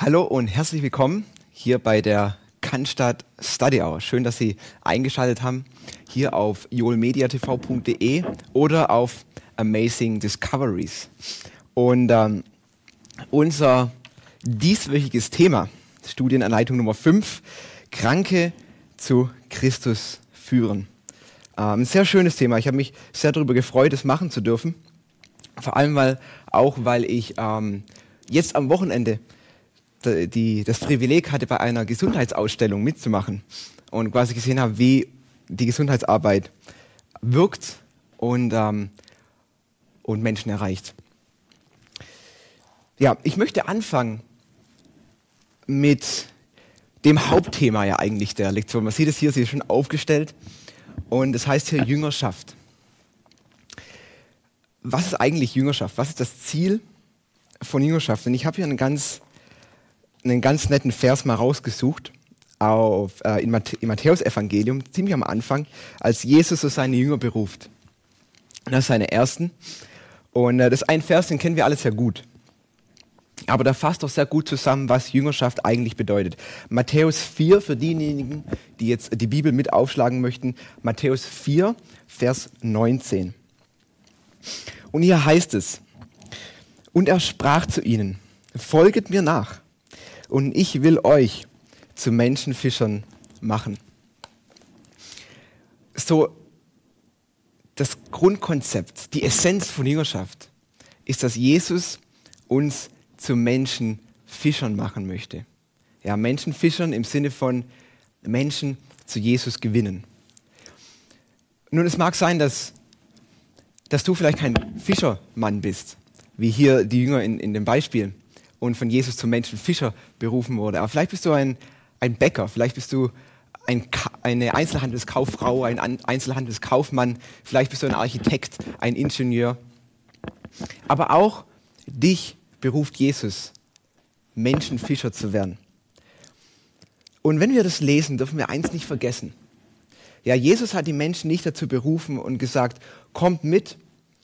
Hallo und herzlich willkommen hier bei der Cannstatt Study Hour. Schön, dass Sie eingeschaltet haben hier auf joelmediatv.de oder auf Amazing Discoveries. Und unser dieswöchiges Thema, Studienanleitung Nummer 5, Kranke zu Christus führen. Ein sehr schönes Thema. Ich habe mich sehr darüber gefreut, es machen zu dürfen. Vor allem weil ich jetzt am Wochenende das Privileg hatte, bei einer Gesundheitsausstellung mitzumachen und quasi gesehen habe, wie die Gesundheitsarbeit wirkt und Menschen erreicht. Ja, ich möchte anfangen mit dem Hauptthema ja eigentlich der Lektion. Man sieht es hier, sie ist schon aufgestellt und es heißt hier Jüngerschaft. Was ist eigentlich Jüngerschaft? Was ist das Ziel von Jüngerschaft? Und ich habe hier einen ganz netten Vers mal rausgesucht im Matthäus-Evangelium, ziemlich am Anfang, als Jesus so seine Jünger beruft. Das ist seine ersten. Und das ist ein Vers, den kennen wir alle sehr gut. Aber da fasst doch sehr gut zusammen, was Jüngerschaft eigentlich bedeutet. Matthäus 4, für diejenigen, die jetzt die Bibel mit aufschlagen möchten, Matthäus 4, Vers 19. Und hier heißt es: Und er sprach zu ihnen: Folget mir nach, und ich will euch zu Menschenfischern machen. So, das Grundkonzept, die Essenz von Jüngerschaft ist, dass Jesus uns zu Menschenfischern machen möchte. Ja, Menschenfischern im Sinne von Menschen zu Jesus gewinnen. Nun, es mag sein, dass du vielleicht kein Fischermann bist, wie hier die Jünger in dem Beispiel, und von Jesus zum Menschenfischer berufen wurde. Aber vielleicht bist du ein Bäcker, vielleicht bist du eine Einzelhandelskauffrau, ein Einzelhandelskaufmann, vielleicht bist du ein Architekt, ein Ingenieur. Aber auch dich beruft Jesus, Menschenfischer zu werden. Und wenn wir das lesen, dürfen wir eins nicht vergessen. Ja, Jesus hat die Menschen nicht dazu berufen und gesagt: Kommt mit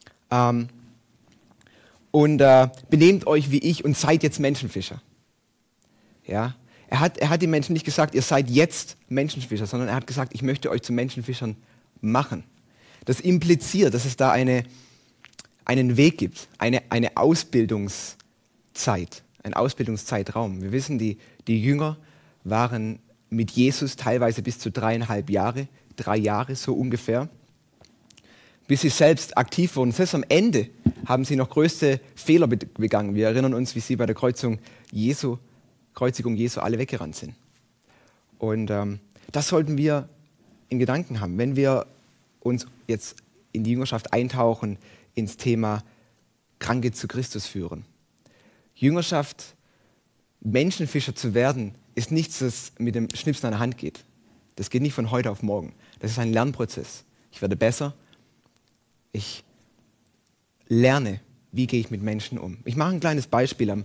und benehmt euch wie ich und seid jetzt Menschenfischer. Ja, er hat den Menschen nicht gesagt, ihr seid jetzt Menschenfischer, sondern er hat gesagt, ich möchte euch zu Menschenfischern machen. Das impliziert, dass es da einen Weg gibt, eine Ausbildungszeit, ein Ausbildungszeitraum. Wir wissen, die Jünger waren mit Jesus teilweise bis zu 3,5 Jahre so ungefähr, bis sie selbst aktiv wurden. Selbst am Ende haben sie noch größte Fehler begangen. Wir erinnern uns, wie sie bei der Kreuzigung Jesu alle weggerannt sind. Und das sollten wir in Gedanken haben, wenn wir uns jetzt in die Jüngerschaft eintauchen, ins Thema Kranke zu Christus führen. Jüngerschaft, Menschenfischer zu werden, ist nichts, das mit dem Schnipsen an der Hand geht. Das geht nicht von heute auf morgen. Das ist ein Lernprozess. Ich werde besser. Ich lerne, wie gehe ich mit Menschen um. Ich mache ein kleines Beispiel. Am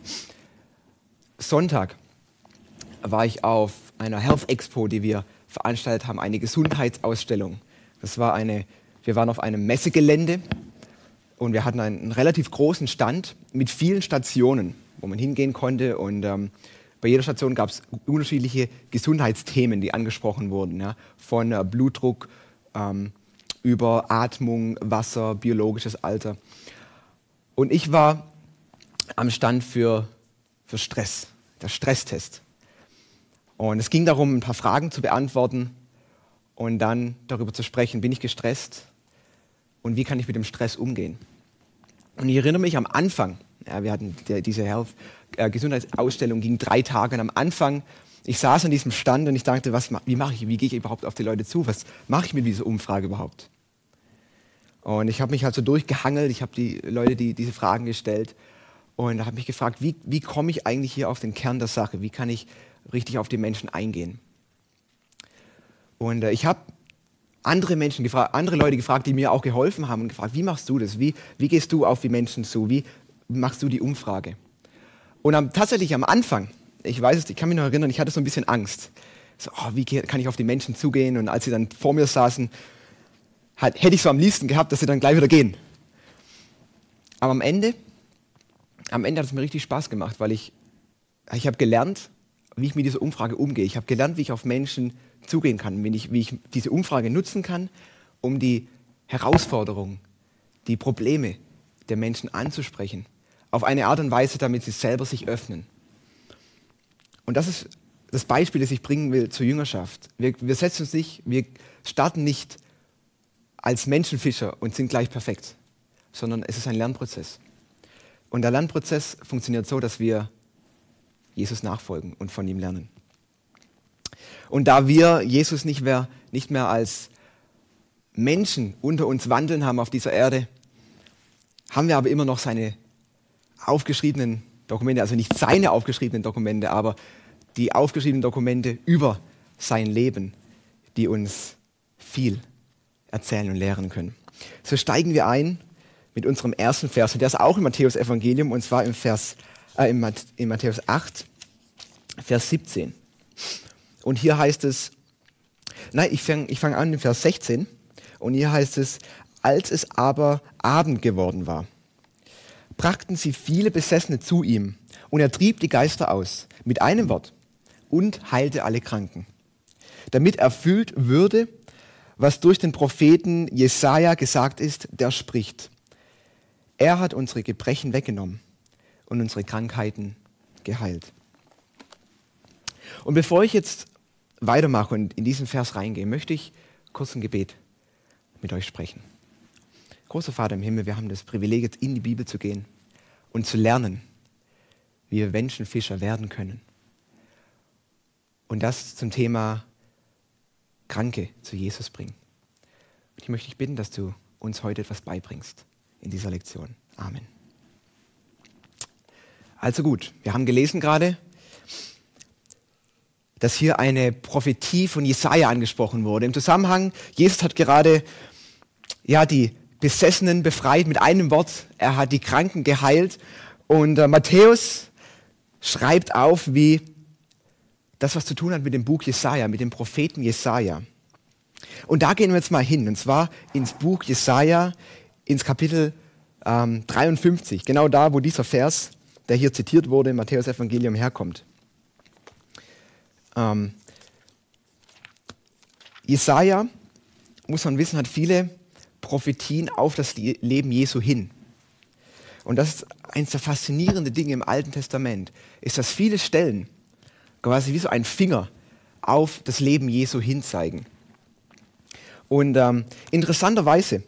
Sonntag war ich auf einer Health Expo, die wir veranstaltet haben, eine Gesundheitsausstellung. Wir waren auf einem Messegelände und wir hatten einen relativ großen Stand mit vielen Stationen, wo man hingehen konnte. Und bei jeder Station gab es unterschiedliche Gesundheitsthemen, die angesprochen wurden. Ja? Von Blutdruck über Atmung, Wasser, biologisches Alter. Und ich war am Stand für Stress, der Stresstest. Und es ging darum, ein paar Fragen zu beantworten und dann darüber zu sprechen, bin ich gestresst und wie kann ich mit dem Stress umgehen. Und ich erinnere mich am Anfang, ja, wir hatten diese Gesundheitsausstellung, ging 3 Tage, und am Anfang, ich saß an diesem Stand und ich dachte, wie gehe ich überhaupt auf die Leute zu, was mache ich mit dieser Umfrage überhaupt? Und ich habe mich halt so durchgehangelt, ich habe die Leute diese Fragen gestellt und habe mich gefragt, wie komme ich eigentlich hier auf den Kern der Sache, wie kann ich richtig auf die Menschen eingehen? Und ich habe andere Leute gefragt, die mir auch geholfen haben und gefragt, wie machst du das, wie gehst du auf die Menschen zu, wie machst du die Umfrage? Und tatsächlich am Anfang, ich kann mich noch erinnern, ich hatte so ein bisschen Angst. So, wie kann ich auf die Menschen zugehen? Und als sie dann vor mir saßen, hätte ich so am liebsten gehabt, dass sie dann gleich wieder gehen. Aber am Ende hat es mir richtig Spaß gemacht, weil ich ich habe gelernt, wie ich mit dieser Umfrage umgehe. Ich habe gelernt, wie ich auf Menschen zugehen kann, wie ich diese Umfrage nutzen kann, um die Herausforderungen, die Probleme der Menschen anzusprechen, auf eine Art und Weise, damit sie selber sich öffnen. Und das ist das Beispiel, das ich bringen will zur Jüngerschaft. Wir starten nicht als Menschenfischer und sind gleich perfekt, sondern es ist ein Lernprozess. Und der Lernprozess funktioniert so, dass wir Jesus nachfolgen und von ihm lernen. Und da wir Jesus nicht mehr als Menschen unter uns wandeln haben auf dieser Erde, haben wir aber immer noch seine aufgeschriebenen Dokumente, also nicht seine aufgeschriebenen Dokumente, aber die aufgeschriebenen Dokumente über sein Leben, die uns viel erzählen und lehren können. So steigen wir ein mit unserem ersten Vers, und der ist auch im Matthäus-Evangelium, und zwar in Matthäus 8, Vers 17. Und hier heißt es, ich fange an in Vers 16, und hier heißt es, als es aber Abend geworden war, brachten sie viele Besessene zu ihm, und er trieb die Geister aus, mit einem Wort, und heilte alle Kranken, damit erfüllt würde, was durch den Propheten Jesaja gesagt ist, der spricht: Er hat unsere Gebrechen weggenommen und unsere Krankheiten geheilt. Und bevor ich jetzt weitermache und in diesen Vers reingehe, möchte ich kurz ein Gebet mit euch sprechen. Großer Vater im Himmel, wir haben das Privileg, jetzt in die Bibel zu gehen und zu lernen, wie wir Menschenfischer werden können. Und das zum Thema Kranke zu Jesus bringen. Und ich möchte dich bitten, dass du uns heute etwas beibringst in dieser Lektion. Amen. Also gut, wir haben gelesen gerade, dass hier eine Prophetie von Jesaja angesprochen wurde. Im Zusammenhang, Jesus hat gerade die Besessenen befreit mit einem Wort. Er hat die Kranken geheilt. Und Matthäus schreibt auf, wie das, was zu tun hat mit dem Buch Jesaja, mit dem Propheten Jesaja. Und da gehen wir jetzt mal hin, und zwar ins Buch Jesaja, ins Kapitel 53, genau da, wo dieser Vers, der hier zitiert wurde, im Matthäus-Evangelium herkommt. Jesaja, muss man wissen, hat viele Prophetien auf das Leben Jesu hin. Und das ist eines der faszinierenden Dinge im Alten Testament, ist, dass viele Stellen quasi wie so ein Finger auf das Leben Jesu hin zeigen. Und interessanterweise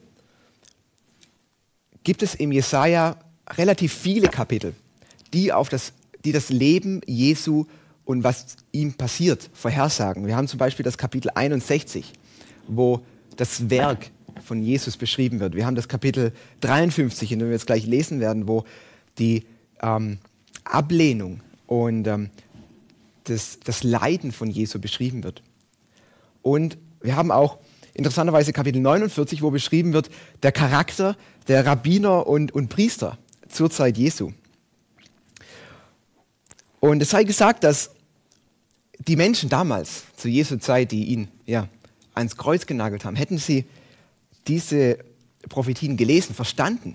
gibt es im Jesaja relativ viele Kapitel, die das Leben Jesu und was ihm passiert vorhersagen. Wir haben zum Beispiel das Kapitel 61, wo das Werk von Jesus beschrieben wird. Wir haben das Kapitel 53, in dem wir jetzt gleich lesen werden, wo die Ablehnung und das Leiden von Jesu beschrieben wird. Und wir haben auch interessanterweise Kapitel 49, wo beschrieben wird der Charakter der Rabbiner und Priester zur Zeit Jesu. Und es sei gesagt, dass die Menschen damals, zu Jesu Zeit, die ihn ans Kreuz genagelt haben, hätten sie diese Prophetien gelesen, verstanden,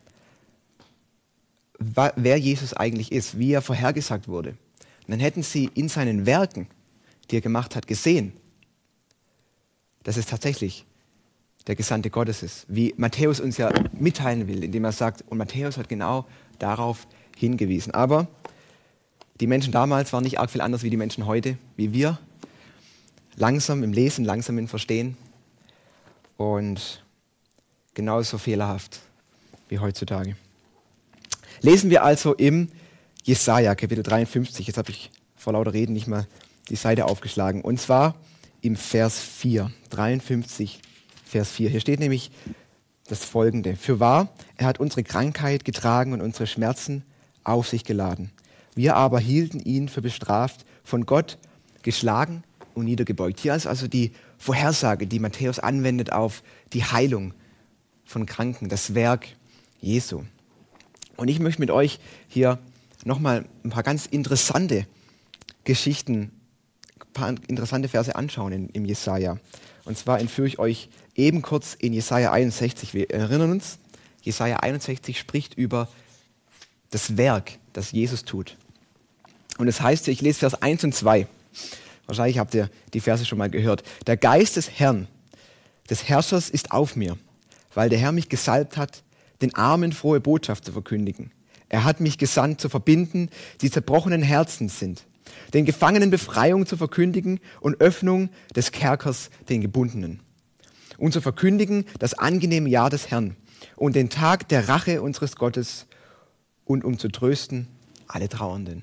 wer Jesus eigentlich ist, wie er vorhergesagt wurde. Und dann hätten sie in seinen Werken, die er gemacht hat, gesehen, dass es tatsächlich der Gesandte Gottes ist, wie Matthäus uns ja mitteilen will, indem er sagt, und Matthäus hat genau darauf hingewiesen. Aber die Menschen damals waren nicht arg viel anders wie die Menschen heute, wie wir. Langsam im Lesen, langsam im Verstehen und genauso fehlerhaft wie heutzutage. Lesen wir also im Jesaja, Kapitel 53. Jetzt habe ich vor lauter Reden nicht mal die Seite aufgeschlagen. Und zwar im Vers 4, 53, Vers 4. Hier steht nämlich das Folgende: Fürwahr, er hat unsere Krankheit getragen und unsere Schmerzen auf sich geladen. Wir aber hielten ihn für bestraft, von Gott geschlagen und niedergebeugt. Hier ist also die Vorhersage, die Matthäus anwendet auf die Heilung von Kranken, das Werk Jesu. Und ich möchte mit euch hier nochmal ein paar ganz interessante Geschichten, ein paar interessante Verse anschauen im Jesaja. Und zwar entführe ich euch eben kurz in Jesaja 61. Wir erinnern uns, Jesaja 61 spricht über das Werk, das Jesus tut. Und es heißt, ich lese Vers 1 und 2. Wahrscheinlich habt ihr die Verse schon mal gehört. Der Geist des Herrn, des Herrschers ist auf mir, weil der Herr mich gesalbt hat, den Armen frohe Botschaft zu verkündigen. Er hat mich gesandt, zu verbinden, die zerbrochenen Herzens sind, den Gefangenen Befreiung zu verkündigen und Öffnung des Kerkers den Gebundenen. Und zu verkündigen das angenehme Jahr des Herrn und den Tag der Rache unseres Gottes und um zu trösten alle Trauernden.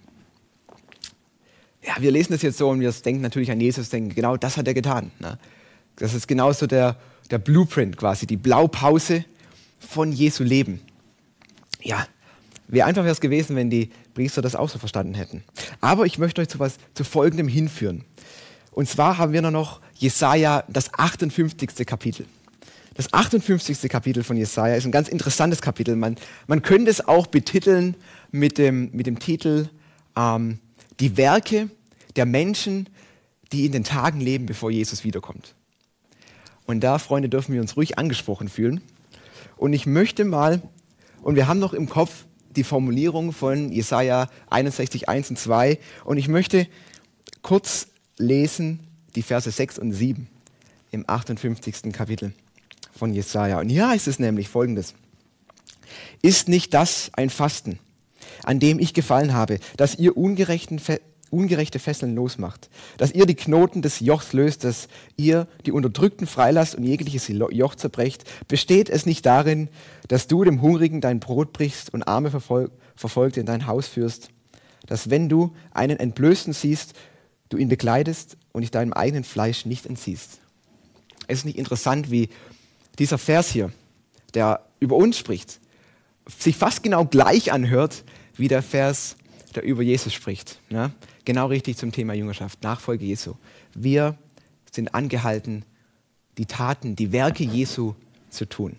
Ja, wir lesen das jetzt so und wir denken natürlich an Jesus, denken, genau das hat er getan. Ne? Das ist genauso der Blueprint quasi, die Blaupause von Jesu Leben. Ja, wäre einfach wäre es gewesen, wenn die Priester das auch so verstanden hätten. Aber ich möchte euch zu Folgendem hinführen. Und zwar haben wir noch Jesaja, das 58. Kapitel. Das 58. Kapitel von Jesaja ist ein ganz interessantes Kapitel. Man könnte es auch betiteln mit dem Titel die Werke der Menschen, die in den Tagen leben, bevor Jesus wiederkommt. Und da, Freunde, dürfen wir uns ruhig angesprochen fühlen. Und ich möchte mal, und wir haben noch im Kopf die Formulierung von Jesaja 61, 1 und 2. Und ich möchte kurz lesen die Verse 6 und 7 im 58. Kapitel von Jesaja. Und hier heißt es nämlich Folgendes. Ist nicht das ein Fasten, an dem ich gefallen habe, dass ihr ungerechte Fesseln losmacht, dass ihr die Knoten des Jochs löst, dass ihr die Unterdrückten freilasst und jegliches Joch zerbrecht? Besteht es nicht darin, dass du dem Hungrigen dein Brot brichst und Arme Verfolgte in dein Haus führst? Dass wenn du einen Entblößten siehst, du ihn bekleidest und dich deinem eigenen Fleisch nicht entziehst. Es ist nicht interessant, wie dieser Vers hier, der über uns spricht, sich fast genau gleich anhört, wie der Vers, der über Jesus spricht. Ja? Genau richtig zum Thema Jüngerschaft, Nachfolge Jesu. Wir sind angehalten, die Taten, die Werke Jesu zu tun.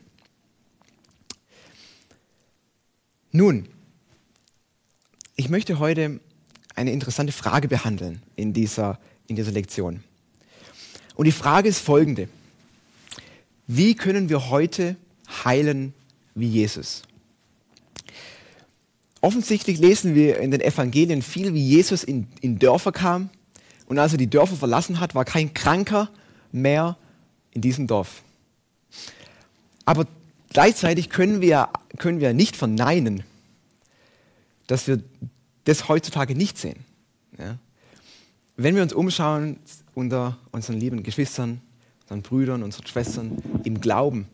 Nun, ich möchte heute eine interessante Frage behandeln in dieser Lektion. Und die Frage ist folgende. Wie können wir heute heilen wie Jesus? Offensichtlich lesen wir in den Evangelien viel, wie Jesus in Dörfer kam. Und als er die Dörfer verlassen hat, war kein Kranker mehr in diesem Dorf. Aber gleichzeitig können wir nicht verneinen, dass wir das heutzutage nicht sehen. Ja? Wenn wir uns umschauen unter unseren lieben Geschwistern, unseren Brüdern, unseren Schwestern im Glauben,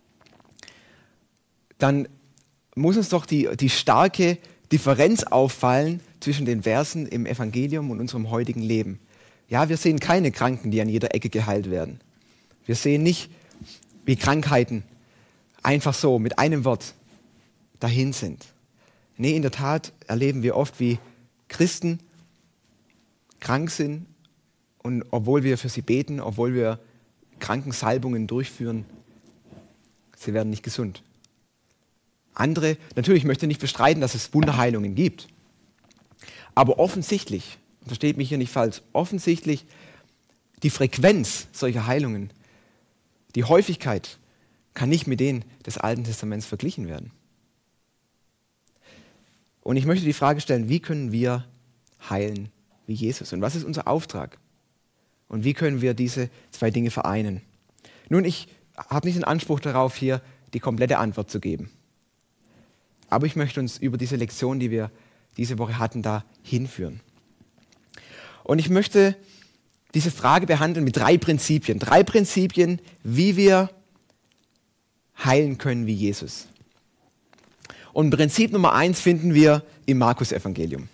dann muss uns doch die starke Differenz auffallen zwischen den Versen im Evangelium und unserem heutigen Leben. Ja, wir sehen keine Kranken, die an jeder Ecke geheilt werden. Wir sehen nicht, wie Krankheiten einfach so mit einem Wort dahin sind. Nee, in der Tat erleben wir oft, wie Christen krank sind und obwohl wir für sie beten, obwohl wir Krankensalbungen durchführen, sie werden nicht gesund. Andere, natürlich möchte ich nicht bestreiten, dass es Wunderheilungen gibt. Aber offensichtlich, versteht mich hier nicht falsch, offensichtlich die Frequenz solcher Heilungen, die Häufigkeit kann nicht mit denen des Alten Testaments verglichen werden. Und ich möchte die Frage stellen, wie können wir heilen wie Jesus? Und was ist unser Auftrag? Und wie können wir diese zwei Dinge vereinen? Nun, ich habe nicht den Anspruch darauf, hier die komplette Antwort zu geben. Aber ich möchte uns über diese Lektion, die wir diese Woche hatten, da hinführen. Und ich möchte diese Frage behandeln mit 3 Prinzipien. 3 Prinzipien, wie wir heilen können wie Jesus. Und Prinzip Nummer 1 finden wir im Markus-Evangelium.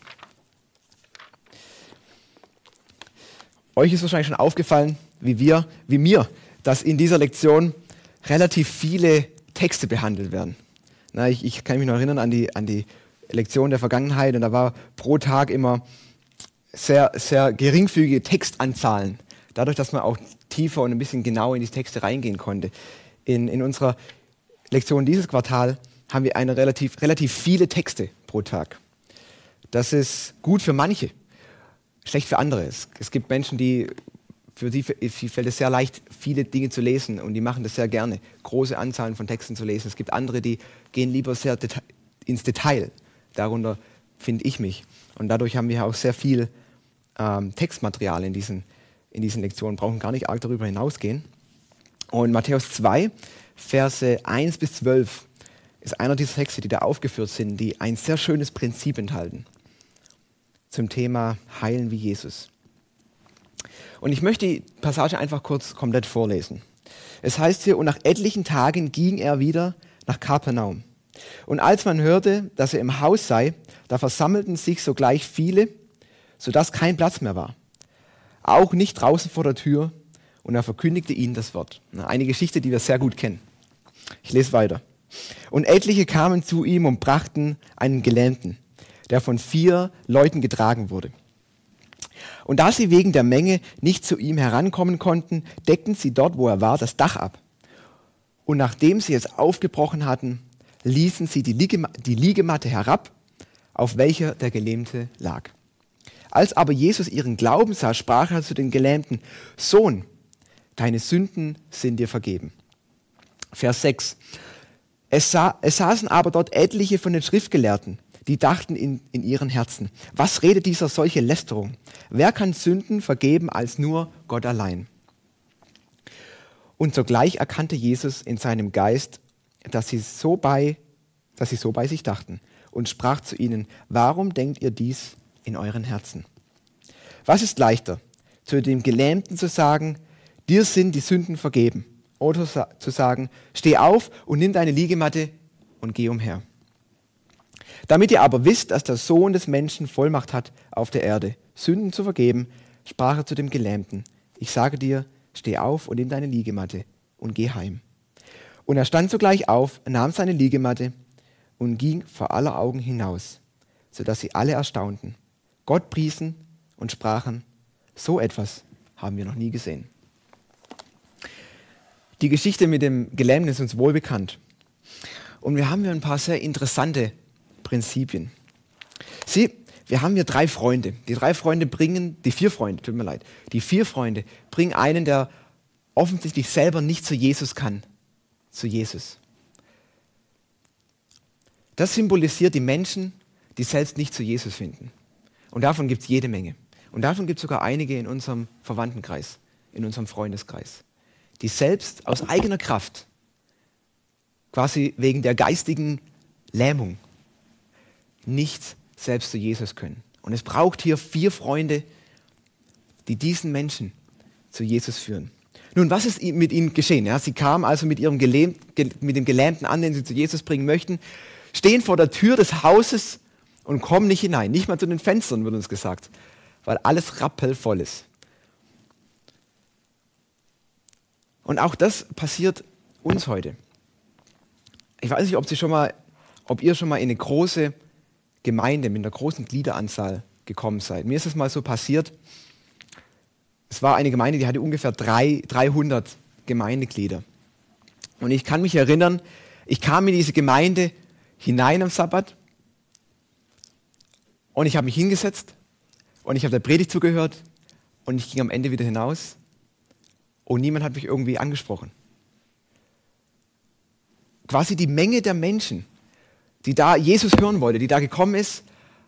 Euch ist wahrscheinlich schon aufgefallen, wie mir, dass in dieser Lektion relativ viele Texte behandelt werden. Ich kann mich noch erinnern an die Lektion der Vergangenheit und da war pro Tag immer sehr, sehr geringfügige Textanzahlen. Dadurch, dass man auch tiefer und ein bisschen genauer in die Texte reingehen konnte. In unserer Lektion dieses Quartal haben wir relativ viele Texte pro Tag. Das ist gut für manche, schlecht für andere. Es gibt Menschen, für die fällt es sehr leicht, viele Dinge zu lesen und die machen das sehr gerne, große Anzahlen von Texten zu lesen. Es gibt andere, die gehen lieber sehr ins Detail. Darunter finde ich mich. Und dadurch haben wir auch sehr viel Textmaterial in diesen Lektionen, brauchen gar nicht arg darüber hinausgehen. Und Matthäus 2, Verse 1 bis 12 ist einer dieser Texte, die da aufgeführt sind, die ein sehr schönes Prinzip enthalten zum Thema Heilen wie Jesus. Und ich möchte die Passage einfach kurz komplett vorlesen. Es heißt hier, und nach etlichen Tagen ging er wieder nach Kapernaum. Und als man hörte, dass er im Haus sei, da versammelten sich sogleich viele, sodass kein Platz mehr war. Auch nicht draußen vor der Tür, und er verkündigte ihnen das Wort. Eine Geschichte, die wir sehr gut kennen. Ich lese weiter. Und etliche kamen zu ihm und brachten einen Gelähmten, der von 4 Leuten getragen wurde. Und da sie wegen der Menge nicht zu ihm herankommen konnten, deckten sie dort, wo er war, das Dach ab. Und nachdem sie es aufgebrochen hatten, ließen sie die Liegematte herab, auf welcher der Gelähmte lag. Als aber Jesus ihren Glauben sah, sprach er zu den Gelähmten: Sohn, deine Sünden sind dir vergeben. Vers 6. Es saßen aber dort etliche von den Schriftgelehrten, die dachten in ihren Herzen: Was redet dieser solche Lästerung? Wer kann Sünden vergeben als nur Gott allein? Und sogleich erkannte Jesus in seinem Geist, dass sie so bei sich dachten, und sprach zu ihnen: Warum denkt ihr dies in euren Herzen? Was ist leichter, zu dem Gelähmten zu sagen: Dir sind die Sünden vergeben, oder zu sagen: Steh auf und nimm deine Liegematte und geh umher. Damit ihr aber wisst, dass der Sohn des Menschen Vollmacht hat auf der Erde, Sünden zu vergeben, sprach er zu dem Gelähmten: Ich sage dir, steh auf und nimm deine Liegematte und geh heim. Und er stand sogleich auf, nahm seine Liegematte und ging vor aller Augen hinaus, sodass sie alle erstaunten, Gott priesen und sprachen: So etwas haben wir noch nie gesehen. Die Geschichte mit dem Gelähmten ist uns wohl bekannt. Und wir haben hier ein paar sehr interessante Prinzipien. Wir haben hier 3 Freunde. Die 4 Freunde bringen einen, der offensichtlich selber nicht zu Jesus kann, zu Jesus. Das symbolisiert die Menschen, die selbst nicht zu Jesus finden. Und davon gibt es jede Menge. Und davon gibt es sogar einige in unserem Verwandtenkreis, in unserem Freundeskreis, die selbst aus eigener Kraft, quasi wegen der geistigen Lähmung, nicht selbst zu Jesus können. Und es braucht hier 4 Freunde, die diesen Menschen zu Jesus führen. Nun, was ist mit ihnen geschehen? Ja, sie kamen also mit dem Gelähmten an, den sie zu Jesus bringen möchten, stehen vor der Tür des Hauses und kommen nicht hinein. Nicht mal zu den Fenstern, wird uns gesagt, weil alles rappelvoll ist. Und auch das passiert uns heute. Ich weiß nicht, ob ihr schon mal in eine große Gemeinde mit einer großen Gliederanzahl gekommen seid. Mir ist es mal so passiert. Es war eine Gemeinde, die hatte ungefähr 300 Gemeindeglieder. Und ich kann mich erinnern, ich kam in diese Gemeinde hinein am Sabbat und ich habe mich hingesetzt und ich habe der Predigt zugehört und ich ging am Ende wieder hinaus und niemand hat mich irgendwie angesprochen. Quasi die Menge der Menschen, die da Jesus hören wollte, die da gekommen ist,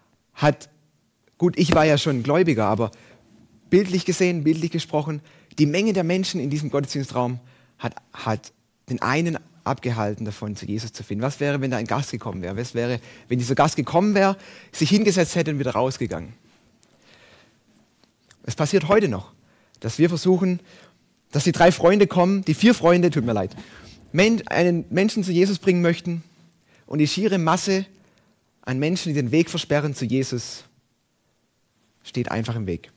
ich war ja schon Gläubiger, aber bildlich gesprochen, die Menge der Menschen in diesem Gottesdienstraum hat den einen abgehalten davon, zu Jesus zu finden. Was wäre, wenn da ein Gast gekommen wäre? Was wäre, wenn dieser Gast gekommen wäre, sich hingesetzt hätte und wieder rausgegangen? Es passiert heute noch, dass wir versuchen, dass die 3 Freunde kommen, die 4 Freunde, tut mir leid, einen Menschen zu Jesus bringen möchten und die schiere Masse an Menschen, die den Weg versperren zu Jesus, steht einfach im Weg.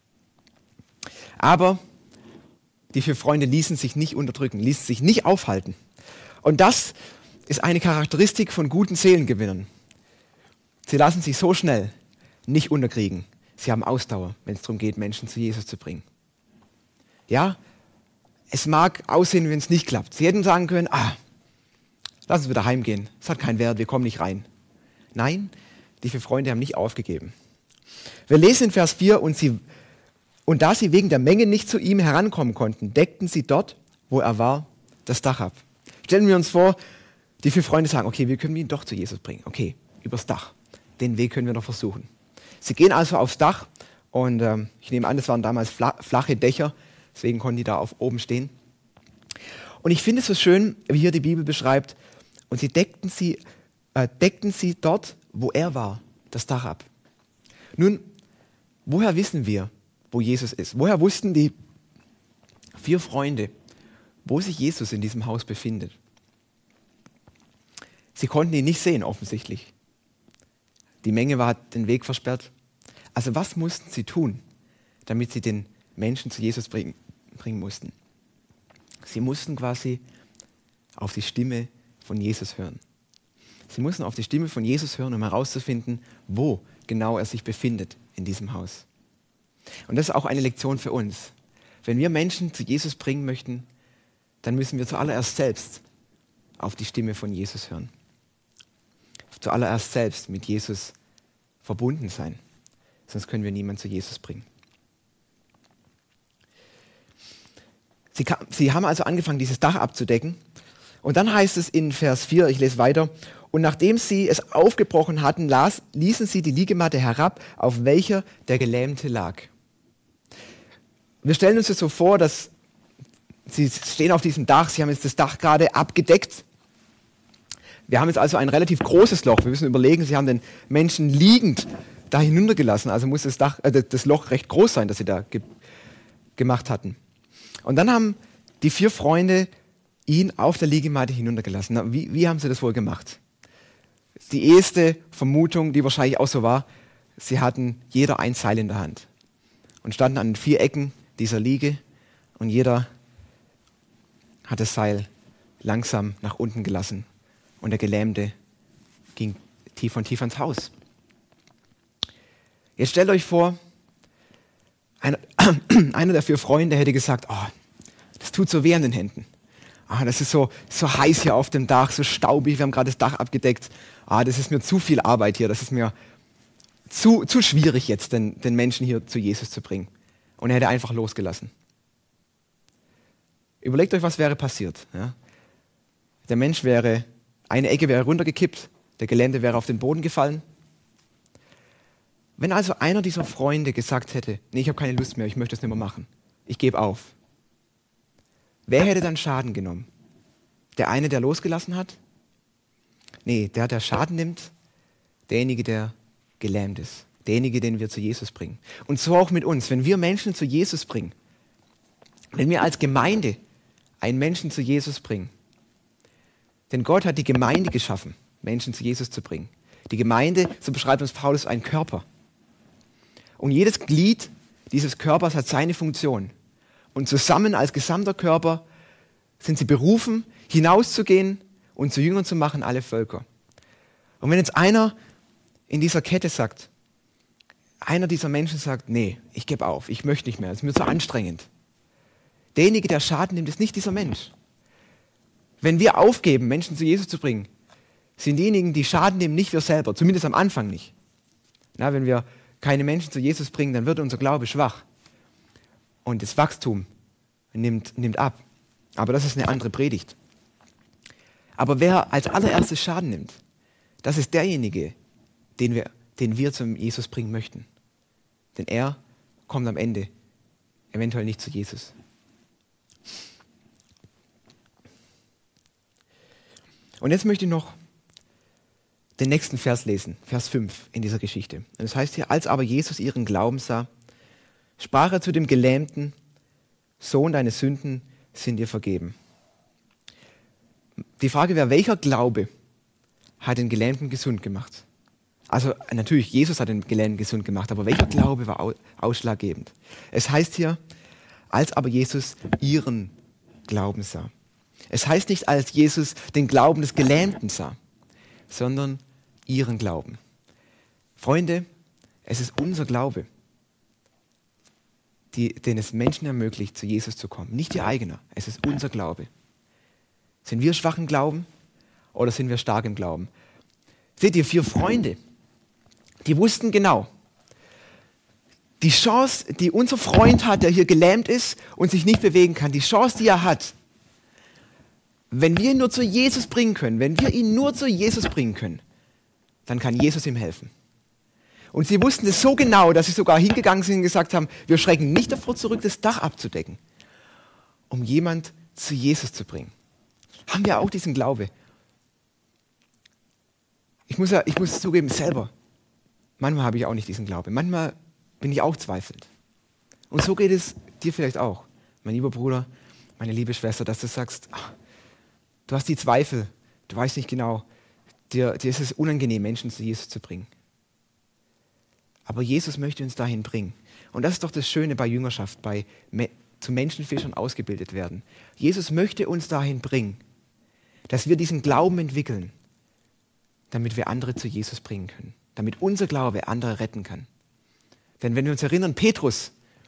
Aber die 4 Freunde ließen sich nicht unterdrücken, ließen sich nicht aufhalten. Und das ist eine Charakteristik von guten Seelengewinnern. Sie lassen sich so schnell nicht unterkriegen. Sie haben Ausdauer, wenn es darum geht, Menschen zu Jesus zu bringen. Ja, es mag aussehen, wenn es nicht klappt. Sie hätten sagen können: lass uns wieder heimgehen, es hat keinen Wert, wir kommen nicht rein. Nein, die 4 Freunde haben nicht aufgegeben. Wir lesen in Vers 4, und da sie wegen der Menge nicht zu ihm herankommen konnten, deckten sie dort, wo er war, das Dach ab. Stellen wir uns vor, die 4 Freunde sagen: Okay, wir können ihn doch zu Jesus bringen. Okay, übers Dach. den Weg können wir noch versuchen. Sie gehen also aufs Dach und ich nehme an, das waren damals flache Dächer, deswegen konnten die da oben stehen. Und ich finde es so schön, wie hier die Bibel beschreibt, und sie deckten sie dort, wo er war, das Dach ab. Nun, woher wissen wir, wo Jesus ist? Woher wussten die 4 Freunde, wo sich Jesus in diesem Haus befindet? Sie konnten ihn nicht sehen, offensichtlich. Die Menge hat den Weg versperrt. Also was mussten sie tun, damit sie den Menschen zu Jesus bringen mussten? Sie mussten quasi auf die Stimme von Jesus hören. Sie mussten auf die Stimme von Jesus hören, um herauszufinden, wo genau er sich befindet in diesem Haus. Und das ist auch eine Lektion für uns. Wenn wir Menschen zu Jesus bringen möchten, dann müssen wir zuallererst selbst auf die Stimme von Jesus hören. Zuallererst selbst mit Jesus verbunden sein. Sonst können wir niemanden zu Jesus bringen. Sie haben also angefangen, dieses Dach abzudecken. Und dann heißt es in Vers 4, ich lese weiter, und nachdem sie es aufgebrochen hatten, ließen sie die Liegematte herab, auf welcher der Gelähmte lag. Wir stellen uns das so vor, dass sie stehen auf diesem Dach, sie haben jetzt das Dach gerade abgedeckt. Wir haben jetzt also ein relativ großes Loch. Wir müssen überlegen, sie haben den Menschen liegend da hinuntergelassen. Also muss das Loch recht groß sein, das sie da gemacht hatten. Und dann haben die 4 Freunde ihn auf der Liegematte hinuntergelassen. Na, wie haben sie das wohl gemacht? Die erste Vermutung, die wahrscheinlich auch so war, sie hatten jeder ein Seil in der Hand und standen an den 4 Ecken dieser Liege und jeder hat das Seil langsam nach unten gelassen und der Gelähmte ging tief und tief ans Haus. Jetzt stellt euch vor, einer der 4 Freunde hätte gesagt, oh, das tut so weh an den Händen. Das ist so heiß hier auf dem Dach, so staubig, wir haben gerade das Dach abgedeckt. Das ist mir zu viel Arbeit hier, das ist mir zu schwierig jetzt, den Menschen hier zu Jesus zu bringen. Und er hätte einfach losgelassen. Überlegt euch, was wäre passiert. Ja? Der Mensch eine Ecke wäre runtergekippt, der Gelähmte wäre auf den Boden gefallen. Wenn also einer dieser Freunde gesagt hätte, nee, ich habe keine Lust mehr, ich möchte es nicht mehr machen, ich gebe auf. Wer hätte dann Schaden genommen? Der eine, der losgelassen hat? Nee, der Schaden nimmt, derjenige, der gelähmt ist. Derjenige, den wir zu Jesus bringen. Und so auch mit uns. Wenn wir Menschen zu Jesus bringen, wenn wir als Gemeinde einen Menschen zu Jesus bringen, denn Gott hat die Gemeinde geschaffen, Menschen zu Jesus zu bringen. Die Gemeinde, so beschreibt uns Paulus, ein Körper. Und jedes Glied dieses Körpers hat seine Funktion. Und zusammen als gesamter Körper sind sie berufen, hinauszugehen und zu Jüngern zu machen, alle Völker. Und wenn jetzt einer in dieser Kette sagt, einer dieser Menschen sagt, nee, ich gebe auf, ich möchte nicht mehr, es ist mir zu anstrengend. Derjenige, der Schaden nimmt, ist nicht dieser Mensch. Wenn wir aufgeben, Menschen zu Jesus zu bringen, sind diejenigen, die Schaden nehmen, nicht wir selber, zumindest am Anfang nicht. Wenn wir keine Menschen zu Jesus bringen, dann wird unser Glaube schwach. Und das Wachstum nimmt ab. Aber das ist eine andere Predigt. Aber wer als allererstes Schaden nimmt, das ist derjenige, den wir zum Jesus bringen möchten. Denn er kommt am Ende eventuell nicht zu Jesus. Und jetzt möchte ich noch den nächsten Vers lesen, Vers 5 in dieser Geschichte. Und das heißt hier, als aber Jesus ihren Glauben sah, sprach er zu dem Gelähmten, Sohn, deine Sünden sind dir vergeben. Die Frage wäre, welcher Glaube hat den Gelähmten gesund gemacht? Also natürlich, Jesus hat den Gelähmten gesund gemacht, aber welcher Glaube war ausschlaggebend? Es heißt hier, als aber Jesus ihren Glauben sah. Es heißt nicht, als Jesus den Glauben des Gelähmten sah, sondern ihren Glauben. Freunde, es ist unser Glaube, den es Menschen ermöglicht, zu Jesus zu kommen. Nicht ihr eigener, es ist unser Glaube. Sind wir schwach im Glauben oder sind wir stark im Glauben? Seht ihr, 4 Freunde, die wussten genau, die Chance, die unser Freund hat, der hier gelähmt ist und sich nicht bewegen kann, die Chance, die er hat, wenn wir ihn nur zu Jesus bringen können, dann kann Jesus ihm helfen. Und sie wussten es so genau, dass sie sogar hingegangen sind und gesagt haben, wir schrecken nicht davor zurück, das Dach abzudecken, um jemand zu Jesus zu bringen. Haben wir auch diesen Glaube? Ich muss zugeben, selber, manchmal habe ich auch nicht diesen Glaube. Manchmal bin ich auch zweifelnd. Und so geht es dir vielleicht auch, mein lieber Bruder, meine liebe Schwester, dass du sagst, du hast die Zweifel, du weißt nicht genau, dir ist es unangenehm, Menschen zu Jesus zu bringen. Aber Jesus möchte uns dahin bringen. Und das ist doch das Schöne bei Jüngerschaft, zu Menschenfischern ausgebildet werden. Jesus möchte uns dahin bringen, dass wir diesen Glauben entwickeln, damit wir andere zu Jesus bringen können. Damit unser Glaube andere retten kann. Denn wenn wir uns erinnern, Petrus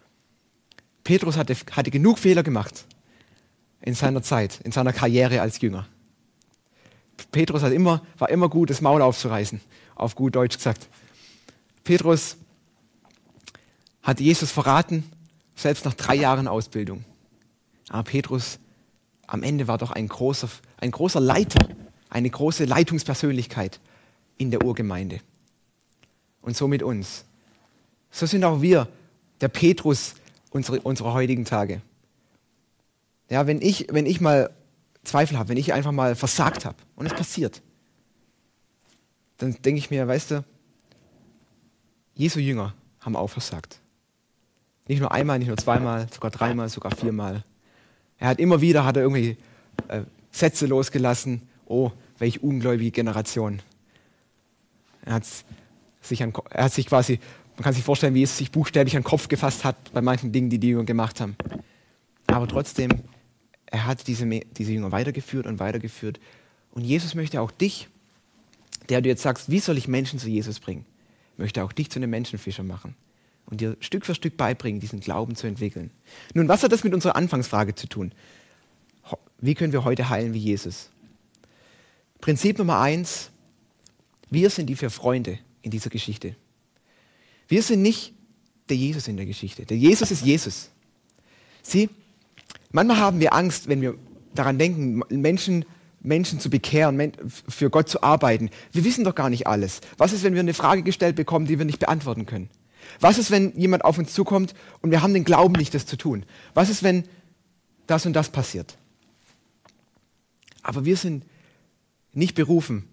hatte genug Fehler gemacht in seiner Zeit, in seiner Karriere als Jünger. Petrus war immer gut, das Maul aufzureißen, auf gut Deutsch gesagt. Petrus hat Jesus verraten, selbst nach 3 Jahren Ausbildung. Aber Petrus am Ende war doch ein großer Leiter, eine große Leitungspersönlichkeit in der Urgemeinde. Und so mit uns. So sind auch wir, der Petrus unserer heutigen Tage. Ja, wenn ich mal Zweifel habe, wenn ich einfach mal versagt habe und es passiert, dann denke ich mir, weißt du, Jesu Jünger haben auch versagt. Nicht nur einmal, nicht nur zweimal, sogar 3-mal, sogar 4-mal. Er hat immer wieder irgendwie Sätze losgelassen. Oh, welche ungläubige Generation. Er hat sich quasi, man kann sich vorstellen, wie Jesus sich buchstäblich an den Kopf gefasst hat bei manchen Dingen, die Jünger gemacht haben. Aber trotzdem, er hat diese Jünger weitergeführt und weitergeführt. Und Jesus möchte auch dich, der du jetzt sagst, wie soll ich Menschen zu Jesus bringen, möchte auch dich zu einem Menschenfischer machen und dir Stück für Stück beibringen, diesen Glauben zu entwickeln. Nun, was hat das mit unserer Anfangsfrage zu tun? Wie können wir heute heilen wie Jesus? Prinzip Nummer 1, wir sind die 4 Freunde in dieser Geschichte. Wir sind nicht der Jesus in der Geschichte. Der Jesus ist Jesus. Sieh, manchmal haben wir Angst, wenn wir daran denken, Menschen zu bekehren, für Gott zu arbeiten. Wir wissen doch gar nicht alles. Was ist, wenn wir eine Frage gestellt bekommen, die wir nicht beantworten können? Was ist, wenn jemand auf uns zukommt und wir haben den Glauben nicht, das zu tun? Was ist, wenn das und das passiert? Aber wir sind nicht berufen,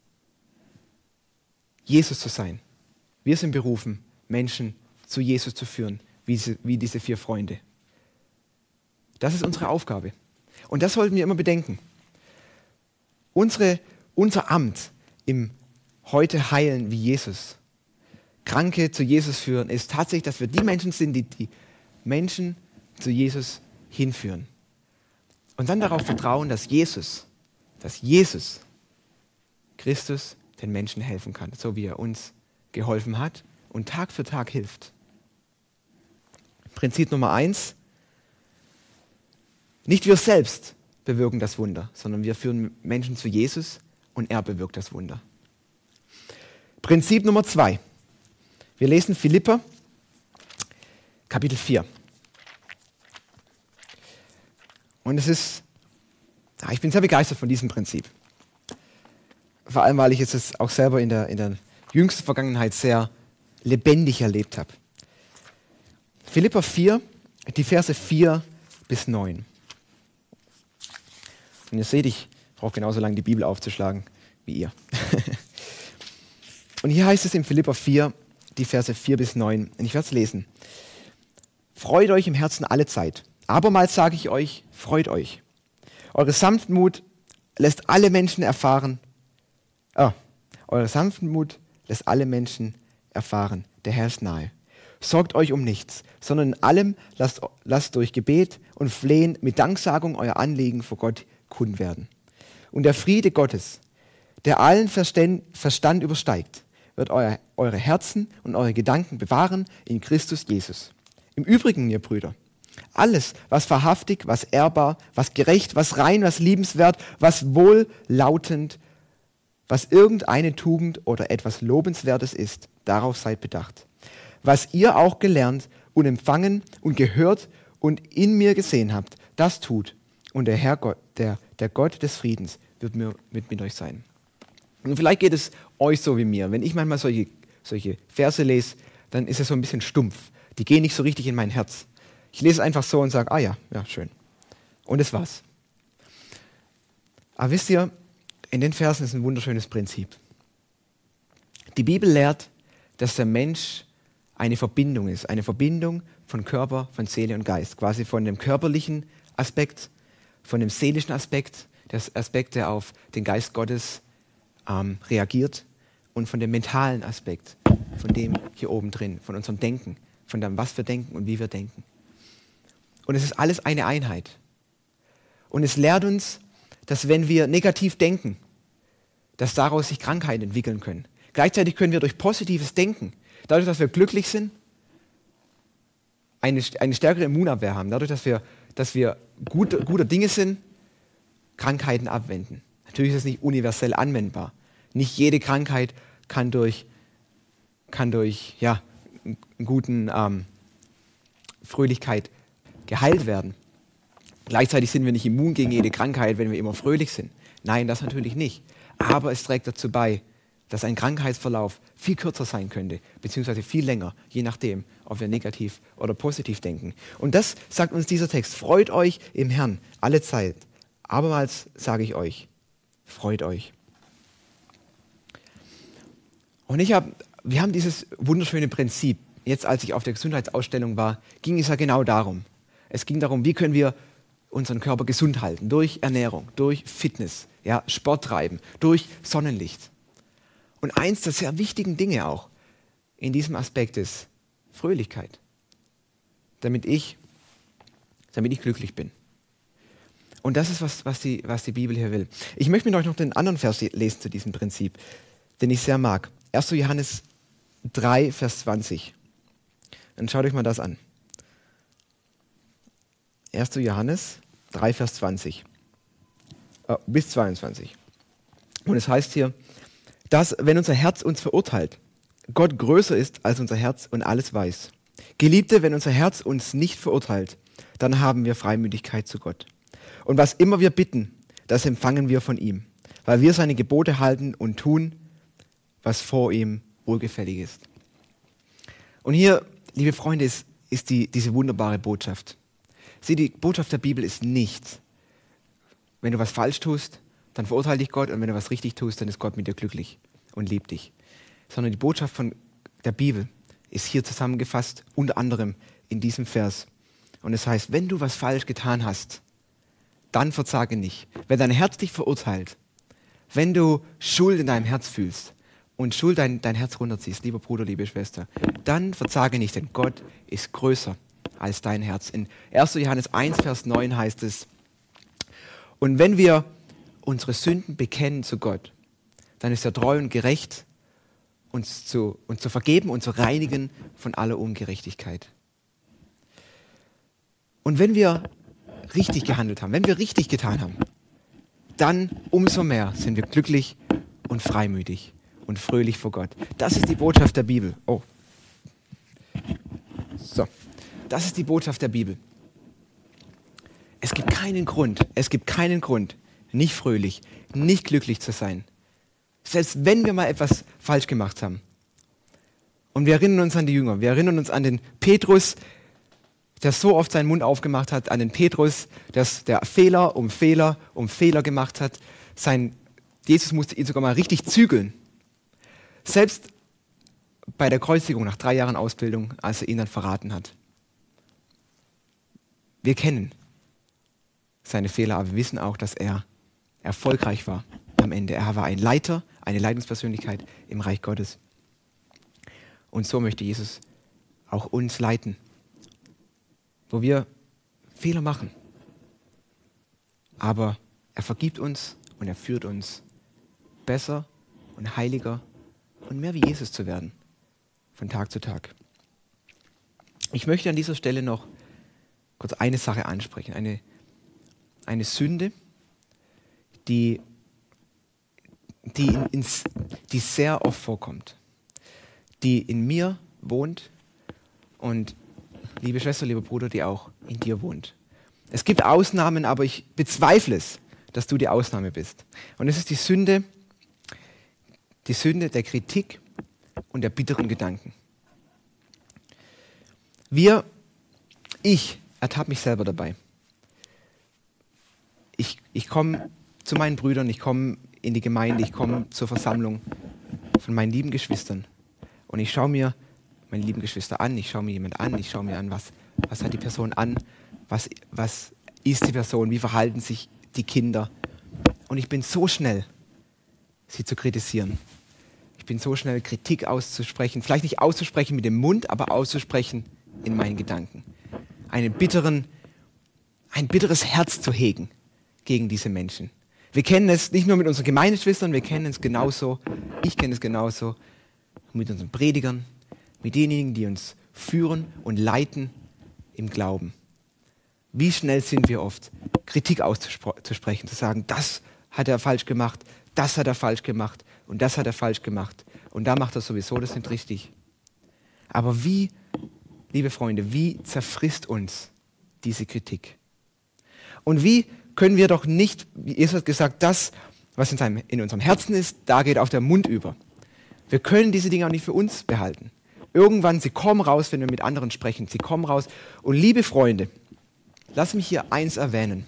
Jesus zu sein. Wir sind berufen, Menschen zu Jesus zu führen, wie diese 4 Freunde. Das ist unsere Aufgabe. Und das sollten wir immer bedenken. Unser Amt im heute heilen wie Jesus, Kranke zu Jesus führen, ist tatsächlich, dass wir die Menschen sind, die Menschen zu Jesus hinführen. Und dann darauf vertrauen, dass Jesus Christus den Menschen helfen kann, so wie er uns geholfen hat und Tag für Tag hilft. Prinzip Nummer 1, nicht wir selbst bewirken das Wunder, sondern wir führen Menschen zu Jesus und er bewirkt das Wunder. Prinzip Nummer 2, wir lesen Philipper, Kapitel 4. Und ich bin sehr begeistert von diesem Prinzip. Vor allem, weil ich es auch selber in der jüngsten Vergangenheit sehr lebendig erlebt habe. Philipper 4, die Verse 4 bis 9. Und ihr seht, ich brauche genauso lange die Bibel aufzuschlagen wie ihr. Und hier heißt es in Philipper 4, die Verse 4 bis 9. Und ich werde es lesen. Freut euch im Herzen alle Zeit. Abermals sage ich euch, freut euch. Eure Sanftmut lässt alle Menschen erfahren, der Herr ist nahe. Sorgt euch um nichts, sondern in allem lasst durch Gebet und Flehen mit Danksagung euer Anliegen vor Gott kund werden. Und der Friede Gottes, der allen Verstand übersteigt, wird eure Herzen und eure Gedanken bewahren in Christus Jesus. Im Übrigen, ihr Brüder, alles, was wahrhaftig, was ehrbar, was gerecht, was rein, was liebenswert, was wohllautend, was irgendeine Tugend oder etwas Lobenswertes ist, darauf seid bedacht. Was ihr auch gelernt und empfangen und gehört und in mir gesehen habt, das tut. Und der Herr Gott, der Gott des Friedens wird mit euch sein. Und vielleicht geht es euch so wie mir, wenn ich manchmal solche solche Verse lese, dann ist es so ein bisschen stumpf. Die gehen nicht so richtig in mein Herz. Ich lese einfach so und sage, ah ja, schön. Und das war's. Aber wisst ihr, in den Versen ist ein wunderschönes Prinzip. Die Bibel lehrt, dass der Mensch eine Verbindung ist, eine Verbindung von Körper, von Seele und Geist. Quasi von dem körperlichen Aspekt, von dem seelischen Aspekt, der Aspekt, der auf den Geist Gottes reagiert, und von dem mentalen Aspekt, von dem hier oben drin, von unserem Denken, von dem, was wir denken und wie wir denken. Und es ist alles eine Einheit. Und es lehrt uns, dass wenn wir negativ denken, dass daraus sich Krankheiten entwickeln können. Gleichzeitig können wir durch positives Denken, dadurch, dass wir glücklich sind, eine stärkere Immunabwehr haben, dadurch, dass wir guter Dinge sind, Krankheiten abwenden. Natürlich ist es nicht universell anwendbar. Nicht jede Krankheit kann durch einen guten Fröhlichkeit geheilt werden. Gleichzeitig sind wir nicht immun gegen jede Krankheit, wenn wir immer fröhlich sind. Nein, das natürlich nicht. Aber es trägt dazu bei, dass ein Krankheitsverlauf viel kürzer sein könnte, beziehungsweise viel länger, je nachdem, ob wir negativ oder positiv denken. Und das sagt uns dieser Text. Freut euch im Herrn alle Zeit. Abermals sage ich euch, freut euch. Und wir haben dieses wunderschöne Prinzip. Jetzt, als ich auf der Gesundheitsausstellung war, ging es ja genau darum. Es ging darum, wie können wir unseren Körper gesund halten? Durch Ernährung, durch Fitness, Sport treiben, durch Sonnenlicht. Und eins der sehr wichtigen Dinge auch in diesem Aspekt ist Fröhlichkeit. Damit ich glücklich bin. Und das ist, was die Bibel hier will. Ich möchte mit euch noch den anderen Vers lesen zu diesem Prinzip, den ich sehr mag. 1. Johannes 3, Vers 20. Dann schaut euch mal das an. 1. Johannes 3, Vers 20. Bis 22. Und es heißt hier, dass, wenn unser Herz uns verurteilt, Gott größer ist als unser Herz und alles weiß. Geliebte, wenn unser Herz uns nicht verurteilt, dann haben wir Freimütigkeit zu Gott. Und was immer wir bitten, das empfangen wir von ihm, weil wir seine Gebote halten und tun, was vor ihm wohlgefällig ist. Und hier, liebe Freunde, ist diese wunderbare Botschaft. Sieh, die Botschaft der Bibel ist nicht, wenn du was falsch tust, dann verurteilt dich Gott, und wenn du was richtig tust, dann ist Gott mit dir glücklich und liebt dich. Sondern die Botschaft von der Bibel ist hier zusammengefasst, unter anderem in diesem Vers. Und es heißt, wenn du was falsch getan hast, dann verzage nicht. Wenn dein Herz dich verurteilt, wenn du Schuld in deinem Herz fühlst und Schuld dein Herz runterziehst, lieber Bruder, liebe Schwester, dann verzage nicht, denn Gott ist größer als dein Herz. In 1. Johannes 1, Vers 9 heißt es, und wenn wir unsere Sünden bekennen zu Gott, dann ist er treu und gerecht, uns zu vergeben und zu reinigen von aller Ungerechtigkeit. Und wenn wir richtig gehandelt haben, wenn wir richtig getan haben, dann umso mehr sind wir glücklich und freimütig und fröhlich vor Gott. Das ist die Botschaft der Bibel. Das ist die Botschaft der Bibel. Es gibt keinen Grund, nicht fröhlich, nicht glücklich zu sein. Selbst wenn wir mal etwas falsch gemacht haben. Und wir erinnern uns an die Jünger, wir erinnern uns an den Petrus, der so oft seinen Mund aufgemacht hat, an den Petrus, der Fehler um Fehler gemacht hat. Jesus musste ihn sogar mal richtig zügeln. Selbst bei der Kreuzigung nach 3 Jahren Ausbildung, als er ihn dann verraten hat. Wir kennen seine Fehler, aber wir wissen auch, dass er erfolgreich war am Ende. Er war ein Leiter, eine Leitungspersönlichkeit im Reich Gottes. Und so möchte Jesus auch uns leiten, wo wir Fehler machen. Aber er vergibt uns und er führt uns besser und heiliger und mehr wie Jesus zu werden, von Tag zu Tag. Ich möchte an dieser Stelle noch kurz eine Sache ansprechen, eine Sünde, die sehr oft vorkommt, die in mir wohnt und, liebe Schwester, lieber Bruder, die auch in dir wohnt. Es gibt Ausnahmen, aber ich bezweifle es, dass du die Ausnahme bist. Und es ist die Sünde der Kritik und der bitteren Gedanken. Ich ertappe mich selber dabei. Ich komme zu meinen Brüdern, ich komme in die Gemeinde, ich komme zur Versammlung von meinen lieben Geschwistern. Und ich schaue mir meine lieben Geschwister an, ich schaue mir jemand an, ich schaue mir an, was hat die Person an, was ist die Person, wie verhalten sich die Kinder. Und ich bin so schnell, sie zu kritisieren. Ich bin so schnell, Kritik auszusprechen. Vielleicht nicht auszusprechen mit dem Mund, aber auszusprechen in meinen Gedanken. Ein bitteres Herz zu hegen gegen diese Menschen. Wir kennen es nicht nur mit unseren Gemeindeschwistern, wir kennen es genauso, ich kenne es genauso mit unseren Predigern, mit denjenigen, die uns führen und leiten im Glauben. Wie schnell sind wir oft, Kritik auszusprechen, zu sagen, das hat er falsch gemacht, das hat er falsch gemacht und das hat er falsch gemacht und da macht er sowieso das nicht richtig. Aber wie, liebe Freunde, wie zerfrisst uns diese Kritik? Und wie können wir doch nicht, wie Jesus hat gesagt, das, was in unserem Herzen ist, da geht auch der Mund über. Wir können diese Dinge auch nicht für uns behalten. Irgendwann, sie kommen raus, wenn wir mit anderen sprechen. Sie kommen raus. Und liebe Freunde, lasst mich hier eins erwähnen.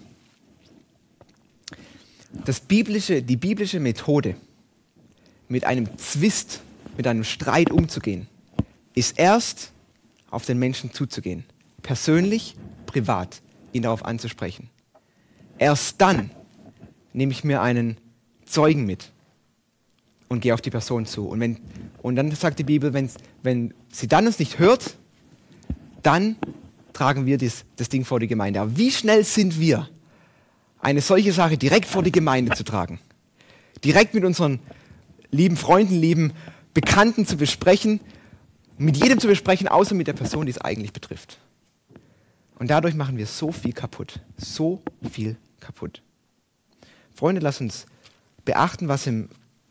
Die biblische Methode, mit einem Zwist, mit einem Streit umzugehen, ist erst auf den Menschen zuzugehen. Persönlich, privat, ihn darauf anzusprechen. Erst dann nehme ich mir einen Zeugen mit und gehe auf die Person zu. Und dann sagt die Bibel, wenn sie dann uns nicht hört, dann tragen wir das Ding vor die Gemeinde. Aber wie schnell sind wir, eine solche Sache direkt vor die Gemeinde zu tragen? Direkt mit unseren lieben Freunden, lieben Bekannten zu besprechen, mit jedem zu besprechen, außer mit der Person, die es eigentlich betrifft. Und dadurch machen wir so viel kaputt. So viel kaputt. Freunde, lasst uns beachten, was im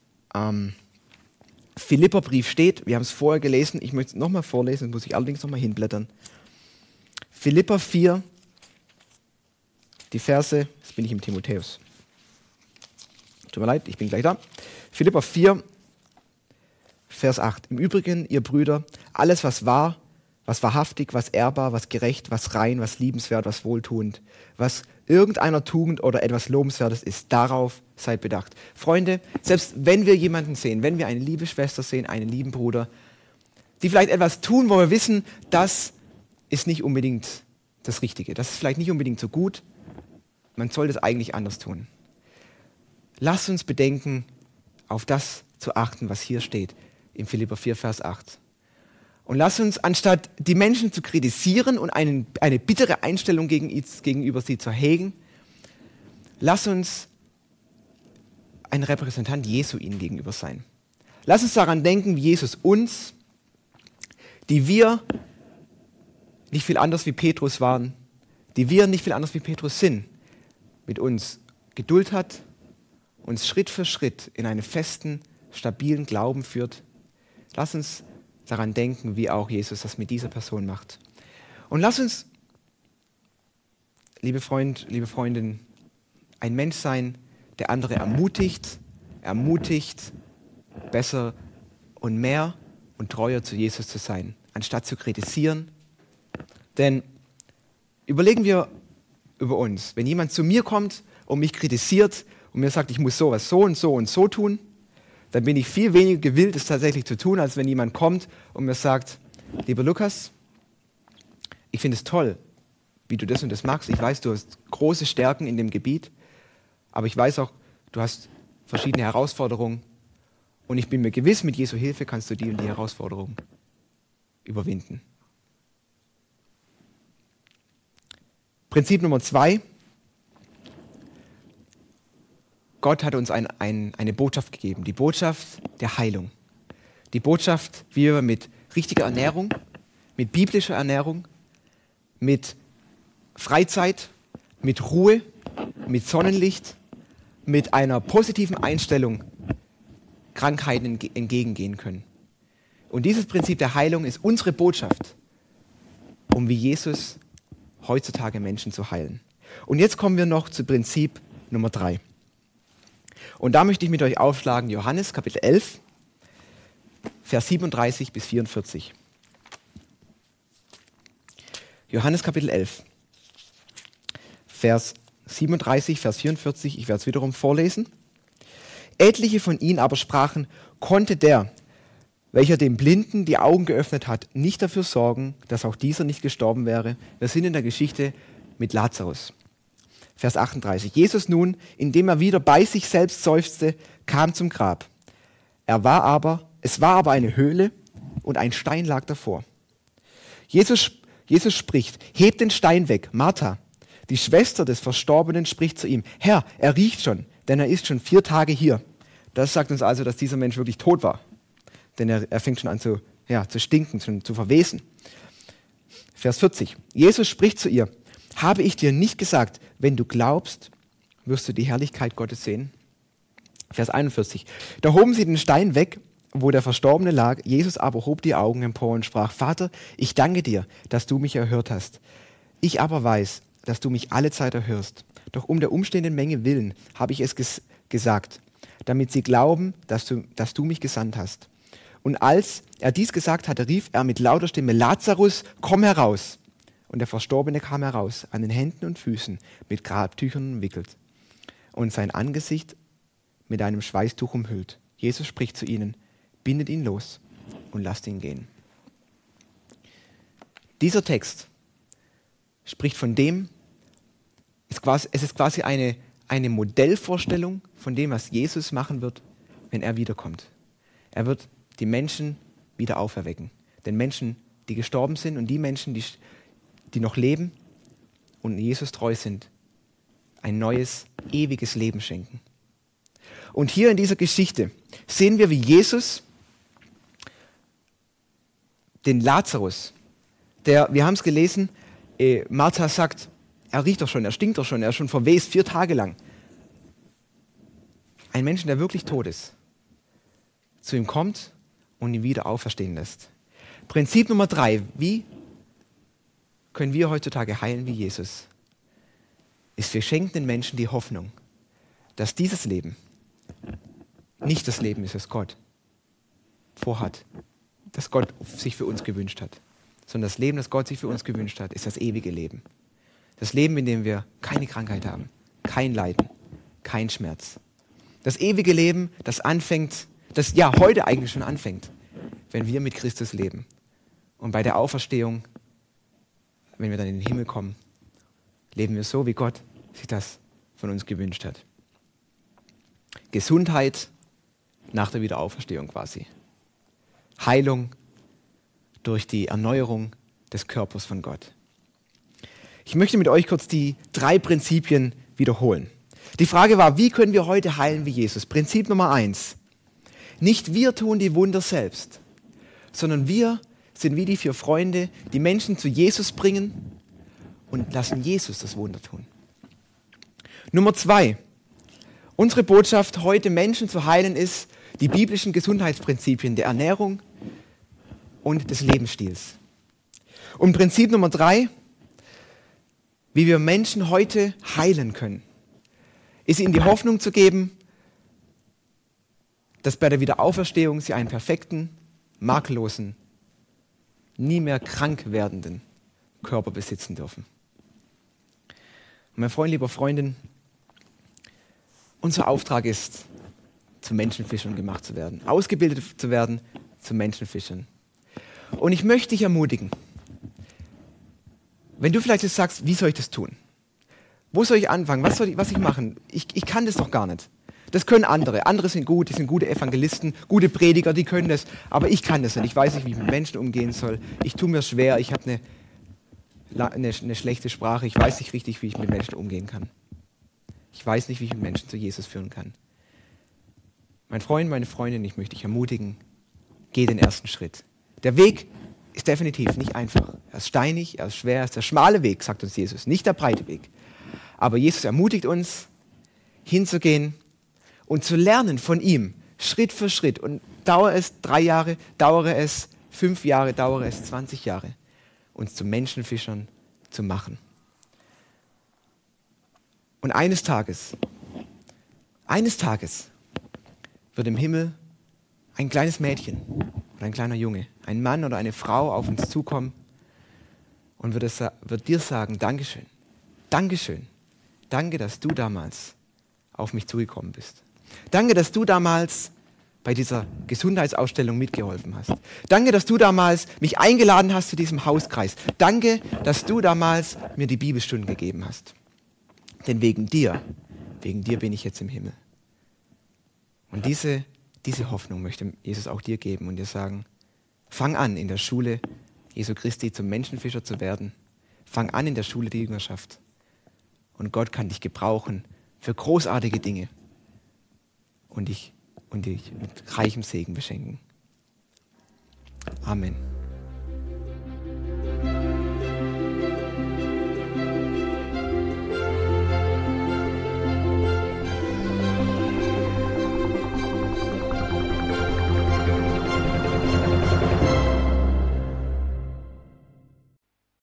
Philipperbrief steht. Wir haben es vorher gelesen. Ich möchte es nochmal vorlesen, muss ich allerdings nochmal hinblättern. Philipper 4, die Verse, jetzt bin ich im Timotheus. Tut mir leid, ich bin gleich da. Philipper 4, Vers 8. Im Übrigen, ihr Brüder, alles was wahr, was wahrhaftig, was ehrbar, was gerecht, was rein, was liebenswert, was wohltuend, was irgendeiner Tugend oder etwas Lobenswertes ist, darauf seid bedacht. Freunde, selbst wenn wir jemanden sehen, wenn wir eine liebe Schwester sehen, einen lieben Bruder, die vielleicht etwas tun, wo wir wissen, das ist nicht unbedingt das Richtige, das ist vielleicht nicht unbedingt so gut, man soll das eigentlich anders tun. Lasst uns bedenken, auf das zu achten, was hier steht, in Philipper 4, Vers 8. Und lasst uns, anstatt die Menschen zu kritisieren und eine bittere Einstellung gegenüber sie zu hegen, lasst uns ein Repräsentant Jesu ihnen gegenüber sein. Lasst uns daran denken, wie Jesus uns, die wir nicht viel anders wie Petrus waren, die wir nicht viel anders wie Petrus sind, mit uns Geduld hat, uns Schritt für Schritt in einen festen, stabilen Glauben führt. Lasst uns daran denken, wie auch Jesus das mit dieser Person macht. Und lass uns, liebe Freund, liebe Freundin, ein Mensch sein, der andere ermutigt, besser und mehr und treuer zu Jesus zu sein, anstatt zu kritisieren. Denn überlegen wir über uns, wenn jemand zu mir kommt und mich kritisiert und mir sagt, ich muss sowas so und so und so tun, dann bin ich viel weniger gewillt, es tatsächlich zu tun, als wenn jemand kommt und mir sagt, lieber Lukas, ich finde es toll, wie du das und das machst. Ich weiß, du hast große Stärken in dem Gebiet, aber ich weiß auch, du hast verschiedene Herausforderungen und ich bin mir gewiss, mit Jesu Hilfe kannst du die und die Herausforderungen überwinden. Prinzip Nummer 2. Gott hat uns eine Botschaft gegeben, die Botschaft der Heilung. Die Botschaft, wie wir mit richtiger Ernährung, mit biblischer Ernährung, mit Freizeit, mit Ruhe, mit Sonnenlicht, mit einer positiven Einstellung Krankheiten entgegengehen können. Und dieses Prinzip der Heilung ist unsere Botschaft, um wie Jesus heutzutage Menschen zu heilen. Und jetzt kommen wir noch zu Prinzip Nummer 3. Und da möchte ich mit euch aufschlagen, Johannes Kapitel 11, Vers 37 bis 44. Johannes Kapitel 11, Vers 37, Vers 44, ich werde es wiederum vorlesen. Etliche von ihnen aber sprachen, konnte der, welcher dem Blinden die Augen geöffnet hat, nicht dafür sorgen, dass auch dieser nicht gestorben wäre. Wir sind in der Geschichte mit Lazarus. Vers 38. Jesus nun, indem er wieder bei sich selbst seufzte, kam zum Grab. Es war aber eine Höhle und ein Stein lag davor. Jesus spricht, hebt den Stein weg. Martha, die Schwester des Verstorbenen, spricht zu ihm, Herr, er riecht schon, denn er ist schon 4 Tage hier. Das sagt uns also, dass dieser Mensch wirklich tot war. Denn er fängt schon an zu stinken, zu verwesen. Vers 40. Jesus spricht zu ihr, habe ich dir nicht gesagt, wenn du glaubst, wirst du die Herrlichkeit Gottes sehen? Vers 41. Da hoben sie den Stein weg, wo der Verstorbene lag. Jesus aber hob die Augen empor und sprach, Vater, ich danke dir, dass du mich erhört hast. Ich aber weiß, dass du mich alle Zeit erhörst. Doch um der umstehenden Menge willen habe ich es gesagt, damit sie glauben, dass du mich gesandt hast. Und als er dies gesagt hatte, rief er mit lauter Stimme, Lazarus, komm heraus. Und der Verstorbene kam heraus, an den Händen und Füßen mit Grabtüchern umwickelt und sein Angesicht mit einem Schweißtuch umhüllt. Jesus spricht zu ihnen, bindet ihn los und lasst ihn gehen. Dieser Text spricht von dem, es ist quasi eine Modellvorstellung von dem, was Jesus machen wird, wenn er wiederkommt. Er wird die Menschen wieder auferwecken. Den Menschen, die gestorben sind und die Menschen, die noch leben und Jesus treu sind, ein neues, ewiges Leben schenken. Und hier in dieser Geschichte sehen wir, wie Jesus den Lazarus, wir haben es gelesen, Martha sagt, er riecht doch schon, er stinkt doch schon, er ist schon verwest 4 Tage lang. Ein Mensch, der wirklich tot ist, zu ihm kommt und ihn wieder auferstehen lässt. Prinzip Nummer 3, wie können wir heutzutage heilen wie Jesus? Ist, wir schenken den Menschen die Hoffnung, dass dieses Leben nicht das Leben ist, das Gott vorhat, das Gott sich für uns gewünscht hat, sondern das Leben, das Gott sich für uns gewünscht hat, ist das ewige Leben. Das Leben, in dem wir keine Krankheit haben, kein Leiden, kein Schmerz. Das ewige Leben, das anfängt, das ja heute eigentlich schon anfängt, wenn wir mit Christus leben. Und bei der Auferstehung, wenn wir dann in den Himmel kommen, leben wir so, wie Gott sich das von uns gewünscht hat. Gesundheit nach der Wiederauferstehung quasi. Heilung durch die Erneuerung des Körpers von Gott. Ich möchte mit euch kurz die 3 Prinzipien wiederholen. Die Frage war, wie können wir heute heilen wie Jesus? Prinzip Nummer 1. Nicht wir tun die Wunder selbst, sondern wir sind wie die 4 Freunde, die Menschen zu Jesus bringen und lassen Jesus das Wunder tun. Nummer 2. Unsere Botschaft, heute Menschen zu heilen, ist die biblischen Gesundheitsprinzipien der Ernährung und des Lebensstils. Und Prinzip Nummer 3, wie wir Menschen heute heilen können, ist ihnen die Hoffnung zu geben, dass bei der Wiederauferstehung sie einen perfekten, makellosen, nie mehr krank werdenden Körper besitzen dürfen. Und mein Freund, lieber Freundin, unser Auftrag ist, zu Menschenfischern gemacht zu werden, ausgebildet zu werden zu Menschenfischern. Und ich möchte dich ermutigen, wenn du vielleicht jetzt sagst, wie soll ich das tun? Wo soll ich anfangen? Was soll ich machen? Ich kann das doch gar nicht. Das können andere. Andere sind gut, die sind gute Evangelisten, gute Prediger, die können das. Aber ich kann das nicht. Ich weiß nicht, wie ich mit Menschen umgehen soll. Ich tue mir schwer. Ich habe eine schlechte Sprache. Ich weiß nicht richtig, wie ich mit Menschen umgehen kann. Ich weiß nicht, wie ich Menschen zu Jesus führen kann. Mein Freund, meine Freundin, ich möchte dich ermutigen, geh den ersten Schritt. Der Weg ist definitiv nicht einfach. Er ist steinig, er ist schwer, er ist der schmale Weg, sagt uns Jesus, nicht der breite Weg. Aber Jesus ermutigt uns, hinzugehen und zu lernen von ihm, Schritt für Schritt. Und dauere es 3 Jahre, dauere es 5 Jahre, dauere es 20 Jahre, uns zu Menschenfischern zu machen. Und eines Tages wird im Himmel ein kleines Mädchen oder ein kleiner Junge, ein Mann oder eine Frau auf uns zukommen und wird dir sagen, Dankeschön, Dankeschön, danke, dass du damals auf mich zugekommen bist. Danke, dass du damals bei dieser Gesundheitsausstellung mitgeholfen hast. Danke, dass du damals mich eingeladen hast zu diesem Hauskreis. Danke, dass du damals mir die Bibelstunden gegeben hast. Denn wegen dir bin ich jetzt im Himmel. Und diese Hoffnung möchte Jesus auch dir geben und dir sagen, fang an, in der Schule Jesu Christi zum Menschenfischer zu werden. Fang an in der Schule der Jüngerschaft. Und Gott kann dich gebrauchen für großartige Dinge und dich mit reichem Segen beschenken. Amen.